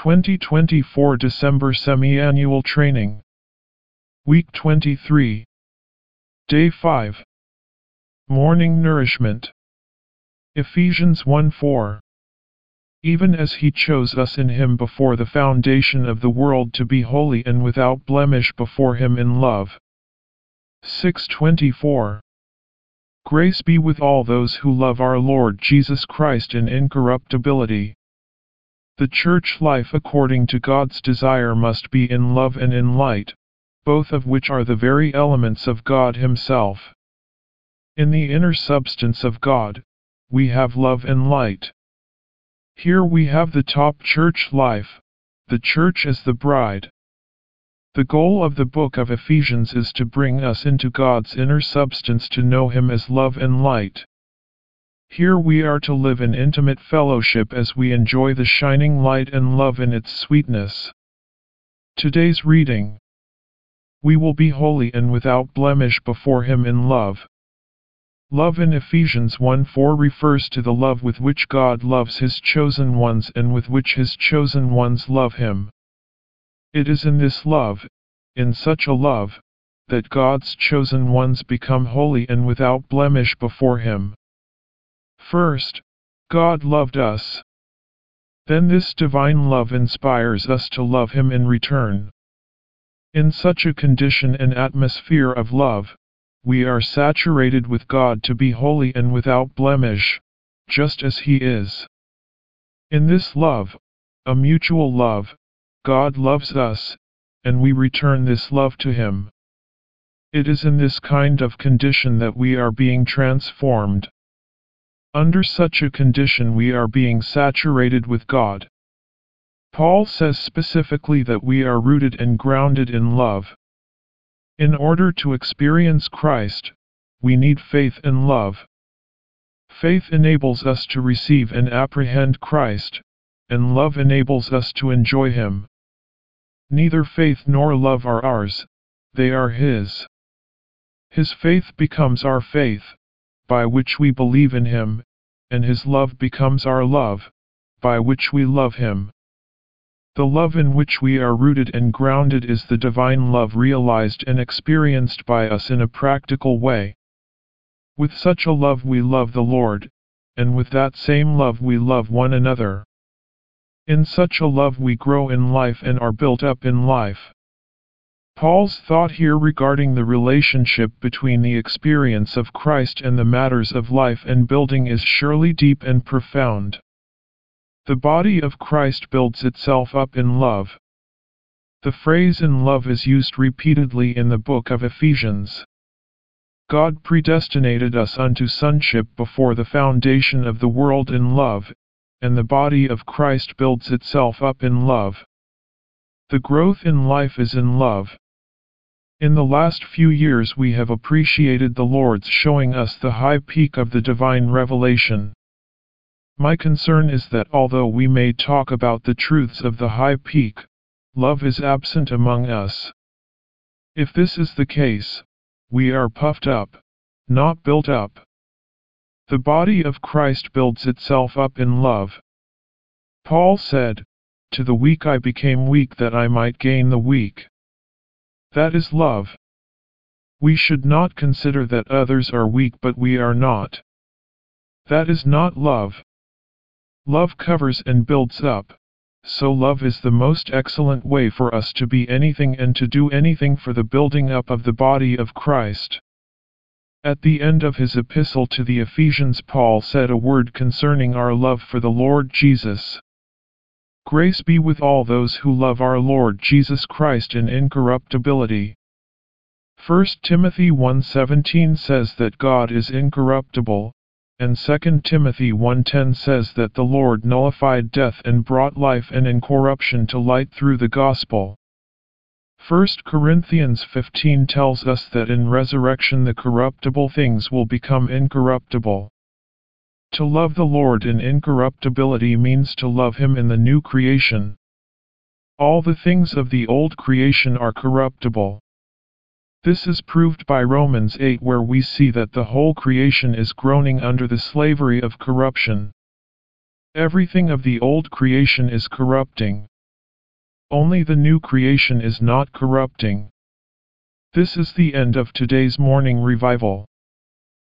2024 December Semi-Annual Training. Week 23. Day 5. Morning Nourishment. Ephesians 1:4. Even as he chose us in him before the foundation of the world to be holy and without blemish before him in love. 6:24. Grace be with all those who love our Lord Jesus Christ in incorruptibility. The church life according to God's desire must be in love and in light, both of which are the very elements of God Himself. In the inner substance of God, we have love and light. Here we have the top church life, the church as the bride. The goal of the book of Ephesians is to bring us into God's inner substance to know Him as love and light. Here we are to live in intimate fellowship as we enjoy the shining light and love in its sweetness. Today's reading. We will be holy and without blemish before Him in love. Love in Ephesians 1:4 refers to the love with which God loves His chosen ones and with which His chosen ones love Him. It is in this love, in such a love, that God's chosen ones become holy and without blemish before Him. First, God loved us. Then this divine love inspires us to love Him in return. In such a condition and atmosphere of love, we are saturated with God to be holy and without blemish, just as He is. In this love, a mutual love, God loves us, and we return this love to Him. It is in this kind of condition that we are being transformed. Under such a condition we are being saturated with God. Paul says specifically that we are rooted and grounded in love. In order to experience Christ, we need faith and love. Faith enables us to receive and apprehend Christ, and love enables us to enjoy Him. Neither faith nor love are ours, they are His. His faith becomes our faith, by which we believe in Him, and His love becomes our love, by which we love Him. The love in which we are rooted and grounded is the divine love realized and experienced by us in a practical way. With such a love we love the Lord, and with that same love we love one another. In such a love we grow in life and are built up in life. Paul's thought here regarding the relationship between the experience of Christ and the matters of life and building is surely deep and profound. The body of Christ builds itself up in love. The phrase in love is used repeatedly in the book of Ephesians. God predestinated us unto sonship before the foundation of the world in love, and the body of Christ builds itself up in love. The growth in life is in love. In the last few years we have appreciated the Lord's showing us the high peak of the divine revelation. My concern is that although we may talk about the truths of the high peak, love is absent among us. If this is the case, we are puffed up, not built up. The body of Christ builds itself up in love. Paul said, "To the weak I became weak that I might gain the weak." That is love. We should not consider that others are weak but we are not. That is not love. Love covers and builds up, so love is the most excellent way for us to be anything and to do anything for the building up of the body of Christ. At the end of his epistle to the Ephesians, Paul said a word concerning our love for the Lord Jesus. Grace be with all those who love our Lord Jesus Christ in incorruptibility. 1 Timothy 1:17 says that God is incorruptible, and 2 Timothy 1:10 says that the Lord nullified death and brought life and incorruption to light through the gospel. 1 Corinthians 15 tells us that in resurrection the corruptible things will become incorruptible. To love the Lord in incorruptibility means to love Him in the new creation. All the things of the old creation are corruptible. This is proved by Romans 8, where we see that the whole creation is groaning under the slavery of corruption. Everything of the old creation is corrupting, Only the new creation is not corrupting. This is the end of today's morning revival.